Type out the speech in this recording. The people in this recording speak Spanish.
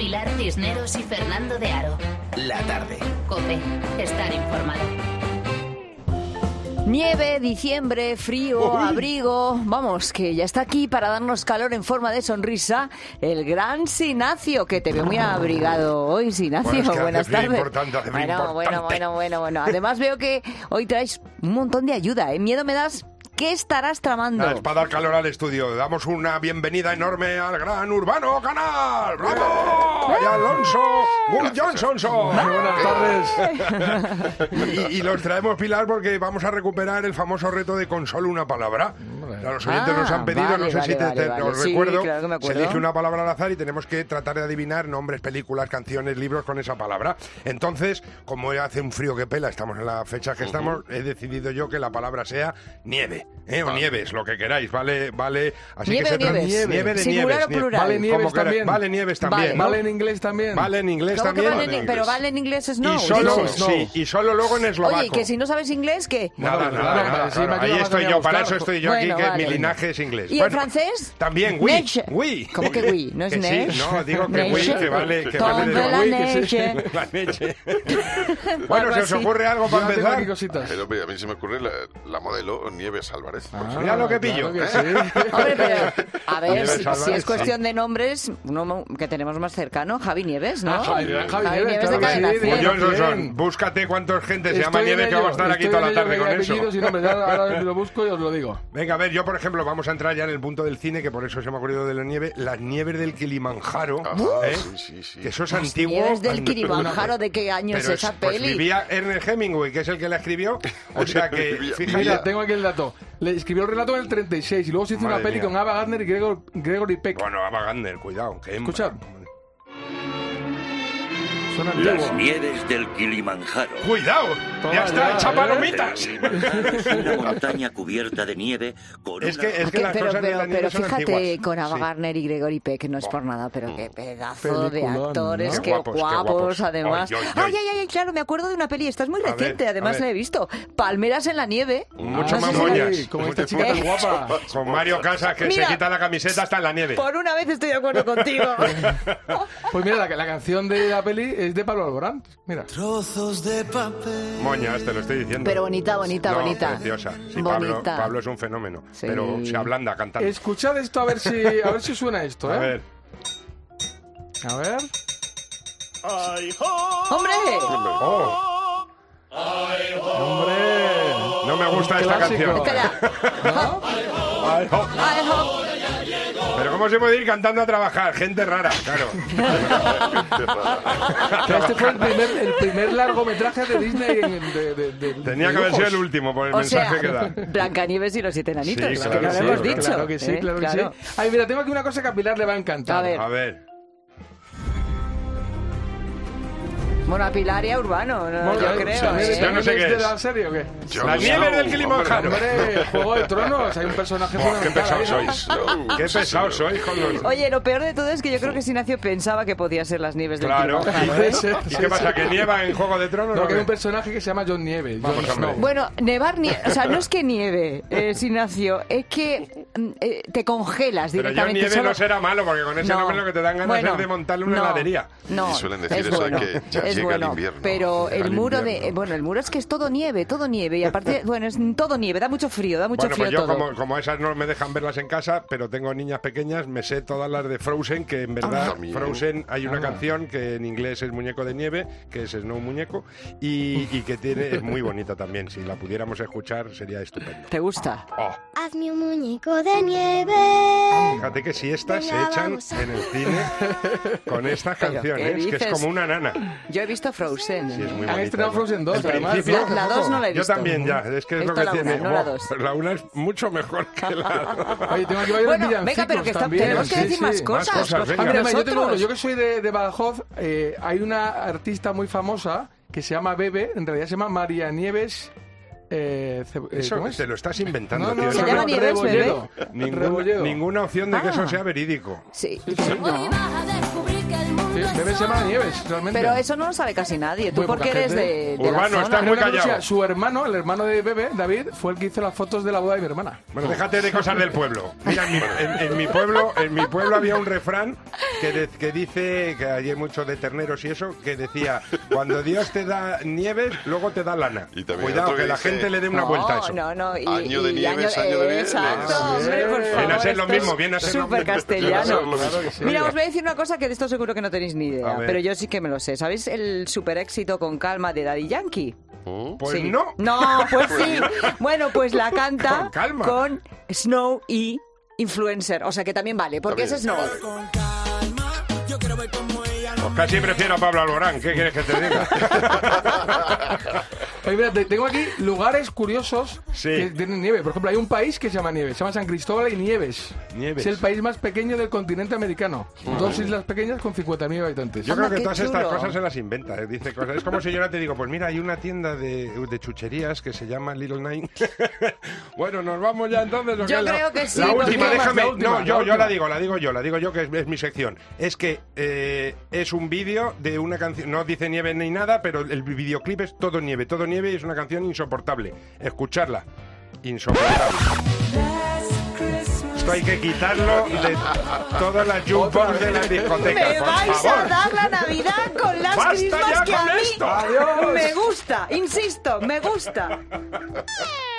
Pilar Cisneros y Fernando de Aro. La tarde. COPE. Estar informado. Nieve, diciembre, frío, abrigo. Vamos, que ya está aquí para darnos calor en forma de sonrisa el gran Sinacio, que te veo muy abrigado hoy, Sinacio. Bueno, es que buenas tardes. Bueno. Además veo que hoy traes un montón de ayuda, ¿eh? Miedo me das. ¿Qué estarás tramando? Es para dar calor al estudio. Damos una bienvenida enorme al gran Urbano Canal. ¡Bravo! Y Alonso Will Johnson. Muy buenas tardes. Y los traemos, Pilar, porque vamos a recuperar el famoso reto de con solo una palabra. Los oyentes nos han pedido, no sé si os recuerdo. Sí, claro que me acuerdo. Se elige una palabra al azar y tenemos que tratar de adivinar nombres, películas, canciones, libros con esa palabra. Entonces, como hace un frío que pela, estamos en la fecha que estamos, he decidido yo que la palabra sea nieve. O nieves, lo que queráis, vale. Así nieve que se trata nieve de singular nieves. o plural. Vale nieves también. Vale nieves también. Vale en inglés también. Vale en inglés ¿Cómo que también. vale pero vale en inglés es no. Y solo, no. sí, y solo luego en eslovaco. Oye, que si no sabes inglés, ¿qué? Nada. Sí, me Ahí ayuda estoy más a yo, para buscar. eso estoy yo Bueno, aquí, que vale. mi linaje es inglés. ¿Y el francés? También, oui. ¿Cómo que oui? ¿No es Que neige? sí, no, digo que Neige. oui, que vale de Tombe la oui, neige. la leche. Bueno, ¿se os así. ocurre algo para Yo tengo aquí empezar? cositas. Pero a mí se me ocurre la modelo Nieves Álvarez. Mira lo que pillo. Claro que sí. Hombre, pero a ver, Nieves si Álvarez, es cuestión de nombres, uno que tenemos más cercano, Javi Nieves, ¿no? Javi Nieves, de claro que Cadena sí, 100. Johnson, búscate cuántos gente se llama Nieves que vamos a estar aquí toda la tarde con eso. Y nombres, ahora lo busco y os lo digo. Venga, a ver, yo por ejemplo, vamos a entrar ya en el punto del cine, que por eso se me ha ocurrido de la nieve, las nieves del Kilimanjaro, Sí. que eso es Las antiguo. Nieves del Kilimanjaro, ¿de qué año es Pero esa pues peli? vivía Ernest Hemingway, que es el que la escribió, o sea que, fíjate. Mira, tengo aquí el dato. Le escribió el relato en el 36 y luego se hizo Madre una peli mía. con Ava Gardner y Gregory Peck. Bueno, Ava Gardner, cuidado. Que Escuchad. Son Las antiguos. nieves del Kilimanjaro. ¡Cuidado! Toma ¡Ya está, ya, echa ¿eh? palomitas! El Kilimanjaro es una montaña cubierta de nieve con Es una... que las Pero cosas de la nieve son fíjate, antiguas. con Ava Sí. Gardner y Gregory Peck, no es por nada, pero qué pedazo de Peliculón, actores, ¿no? qué Qué guapos, guapos, además. Ay, Ay, claro, me acuerdo de una peli, esta es muy A reciente, ver, además a ver. la he visto. Palmeras en la nieve. Mucho No más sé si la- moñas. Como esta chica tan guapa. Con Mario Casas, que Mira. se quita la camiseta hasta en la nieve. Por una vez estoy de acuerdo contigo. Pues mira, la canción de la peli es de Pablo Alborán. Mira. Moñas, te lo estoy diciendo. Pero bonita. Preciosa. Sí, Bonita. Pablo es un fenómeno. Sí. Pero se ablanda cantando. Escuchad esto a ver si suena esto, ¿eh? A ver. A ver. ¡Hombre! Oh, Hombre. no me gusta esta Clásico. canción. Espera. Ay, oh. Ay, hop. Pero ¿cómo se puede ir cantando a trabajar? Gente rara, claro. Que este fue el primer largometraje de Disney. Tenía que haber sido el último por el O mensaje sea, que da. Blancanieves y los 7 enanitos, Sí, que claro no que lo sí, hemos dicho. Claro que sí, ¿eh? claro que sí. Ay, mira, tengo aquí una cosa que a Pilar le va a encantar. A ver. A ver. Bueno, a Pilar y a Urbano, no, Bueno, yo creo. ¿eres Yo no sé qué de es. la serie o qué? La nieve del Kilimanjaro. Hombre, Juego de Tronos, hay un personaje Buah, qué fundamental pesados ahí, ¿no? sois. Qué pesados sois con los... Oye, lo peor de todo es que yo creo que Sinacio pensaba que podía ser las nieves del Claro. Kilimanjaro, ¿eh? Puede ser, ¿Y sí, qué pasa? sí. ¿Que nieva en Juego de Tronos? No, o que hay qué? un personaje que se llama John Nieve. Vamos, Jon hombre. Snow. Bueno, nevar, o sea, no es que nieve, Sinacio, es que te congelas Pero yo directamente. nieve solo- no será malo, porque con ese No. nombre lo que te dan ganas Bueno, es de montarle una no, heladería. No, Y suelen decir es eso de bueno, que ya es llega el bueno, invierno. pero Llega el el muro invierno. el muro es que es todo nieve, y aparte, bueno, es todo nieve, da mucho frío, Bueno, frío pues yo todo. como esas no me dejan verlas en casa, pero tengo niñas pequeñas, me sé todas las de Frozen, que en verdad También. Frozen hay una canción que en inglés es Muñeco de Nieve, que es Snow Muñeco, y que es muy bonita también. Si la pudiéramos escuchar sería estupendo. ¿Te gusta? Oh, Hazme un muñeco de nieve. fíjate que si estas se Venga, echan vamos. en el cine con estas ¿Pero qué canciones, que es dices? como una nana. Yo he visto Frozen. Sí, es muy Han bonita. estrenado Frozen 2, En además. principio- La 2 no la he Yo visto. también ya, es que es He lo visto que la tiene. una, no la Buah, dos. pero la una es mucho mejor que la dos. Oye, tengo aquí varios Bueno, villancicos venga, pero que también. tenemos que Sí, decir sí. más cosas. cosas, venga. Ah, mira, yo tengo Nosotros. uno. Yo que soy de Badajoz, hay una artista muy famosa que se llama Bebe, en realidad se llama María Nieves. Eso ¿Cómo es? te lo estás inventando, No, no, tío. ¿Se Eso llama no- Nieves, Rebolledo. Ninguna, ninguna opción de que Ah. eso sea verídico. Sí, Sí, no. Bebe se llama Nieves, realmente. Pero eso no lo sabe casi nadie. Tú Muy porque poca eres gente. de la Urbano, zona. está muy Una callado. curiosidad, su hermano, el hermano de Bebe, David, fue el que hizo las fotos de la boda de mi hermana. Bueno, déjate de cosas del pueblo. Mira, en mi pueblo había un refrán que dice, que hay mucho de terneros y eso, que decía, cuando Dios te da nieves, luego te da lana. Y también Cuidado, otro que que la dice, gente le dé una vuelta a eso. No. Año de nieves, año de nieves. Exacto, Ah, hombre, por favor. Viene a ser lo esto mismo, es viene a ser lo súper mismo. castellano. Claro que sí. Mira, os voy a decir una cosa que de esto seguro que no tenéis ni A idea, ver. pero yo sí que me lo sé. ¿Sabéis el super éxito Con Calma de Daddy Yankee? Pues Sí. no. No, pues sí. Bueno, pues la canta Con calma. con Snow y Influencer. O sea que también vale, porque es También. Snow. Pues casi prefiero a Pablo Alborán, ¿qué quieres que te diga? Oye, mira, tengo aquí lugares curiosos Sí. que tienen nieve. Por ejemplo, hay un país que se llama Nieves, se llama San Cristóbal y Nieves. Nieves. Es el país más pequeño del continente americano. 2 islas pequeñas con 50.000 habitantes. Yo Anda, creo que qué todas estas chulo. cosas se las inventa, dice cosas. Es como si yo ahora te digo, pues mira, hay una tienda de chucherías que se llama Little Nine. Bueno, nos vamos ya entonces. ¿o Yo qué? creo que sí, La porque- última, déjame. La última, No, la yo última. la digo yo, que es mi sección. Es que es un vídeo de una canción, no dice nieve ni nada, pero el videoclip es todo nieve y es una canción insoportable. Escucharla, insoportable. Esto hay que quitarlo de todas las jukebox de las discotecas, Me por vais favor. a dar la Navidad con las ¡Basta Christmas ya que con a mí esto! ¡Adiós! me gusta, insisto, me gusta.